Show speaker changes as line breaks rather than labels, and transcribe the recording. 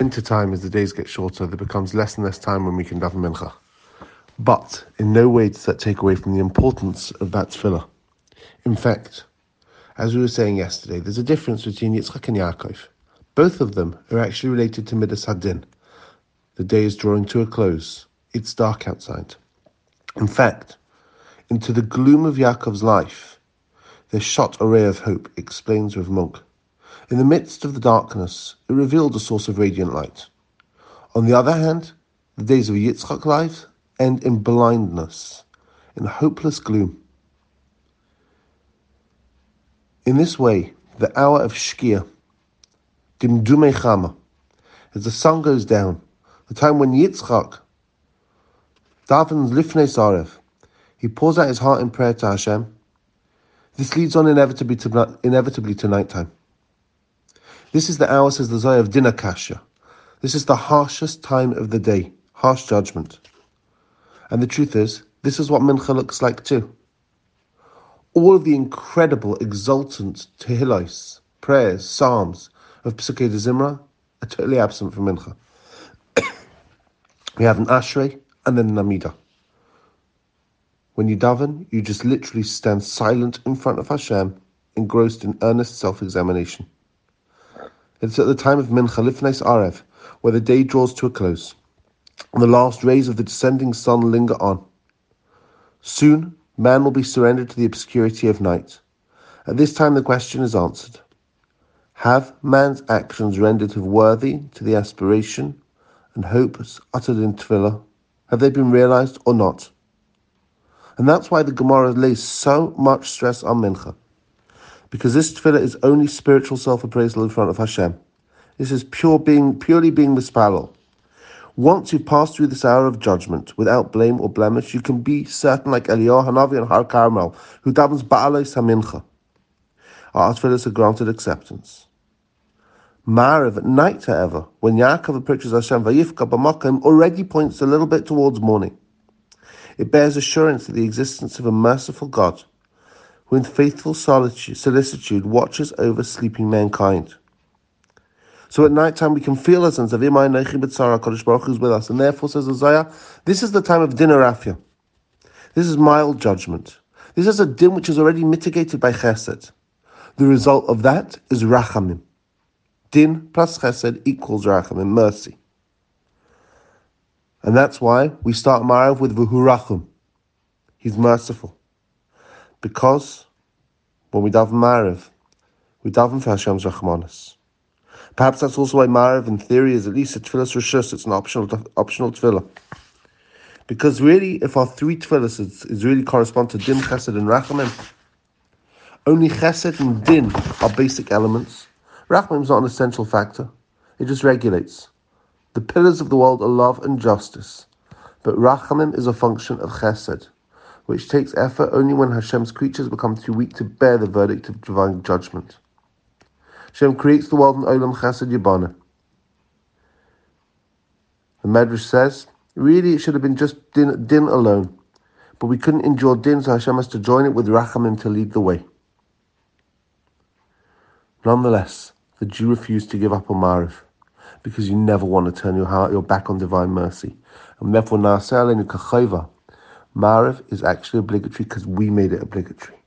Winter time, as the days get shorter, there becomes less and less time when we can daven mincha. But in no way does that take away from the importance of that tefillah. In fact, as we were saying yesterday, there's a difference between Yitzchak and Yaakov. Both of them are actually related to Midas Hadin. The day is drawing to a close. It's dark outside. In fact, into the gloom of Yaakov's life, there shot a ray of hope, explains Rav Munk. In the midst of the darkness, it revealed a source of radiant light. On the other hand, the days of Yitzchak's life end in blindness, in hopeless gloom. In this way, the hour of Shkia, Dimdume Chama, as the sun goes down, the time when Yitzchak davens Lifnei Sarev, he pours out his heart in prayer to Hashem. This leads on inevitably to nighttime. This is the hour, says the Zohar, of Dinah Kasha. This is the harshest time of the day, harsh judgment. And the truth is, this is what Mincha looks like too. All of the incredible, exultant tehillos, prayers, psalms of Pesukei de Zimra are totally absent from Mincha. We have an Ashrei and then an Amidah. When you daven, you just literally stand silent in front of Hashem, engrossed in earnest self-examination. It's at the time of Mincha Lifnei Arev, where the day draws to a close, and the last rays of the descending sun linger on. Soon, man will be surrendered to the obscurity of night. At this time, the question is answered. Have man's actions rendered him worthy to the aspiration and hopes uttered in Tefillah? Have they been realized or not? And that's why the Gemara lays so much stress on Mincha. Because this tefillah is only spiritual self-appraisal in front of Hashem. This is purely being mispalel. Once you pass through this hour of judgment without blame or blemish, you can be certain like Eliyahu Hanavi and Har Carmel, who davens ba'alei samincha. Our tefillahs are granted acceptance. Ma'ariv at night, however, when Yaakov approaches Hashem, Vayifka b'makom, already points a little bit towards morning. It bears assurance of the existence of a merciful God, who in faithful solicitude watches over sleeping mankind. So at night time we can feel a sense of Imay Nechi B'tzara, Kodesh Baruch Hu is with us, and therefore, says Isaiah, this is the time of din arafia. This is mild judgment. This is a din which is already mitigated by chesed. The result of that is rachamim. Din plus chesed equals rachamim, mercy. And that's why we start Ma'ariv with V'hu Rachum. He's merciful. Because when we daven Ma'ariv, we daven for Hashem's Rachmanis. Perhaps that's also why Ma'ariv, in theory, is at least a Tefillas Rishus. It's an optional Tefillah. Because really, if our three Tefillas is really correspond to Din, Chesed, and Rachamim, only Chesed and Din are basic elements. Rachamim is not an essential factor. It just regulates. The pillars of the world are love and justice. But Rachamim is a function of Chesed, which takes effort only when Hashem's creatures become too weak to bear the verdict of divine judgment. Hashem creates the world in Olam Chesed Yibana. The Medrash says, really it should have been just din alone, but we couldn't endure din, so Hashem has to join it with Rachamim to lead the way. Nonetheless, the Jew refused to give up on Ma'ariv, because you never want to turn your back on divine mercy. And therefore, Na'aseh Aleinu K'chayva, Ma'ariv is actually obligatory because we made it obligatory.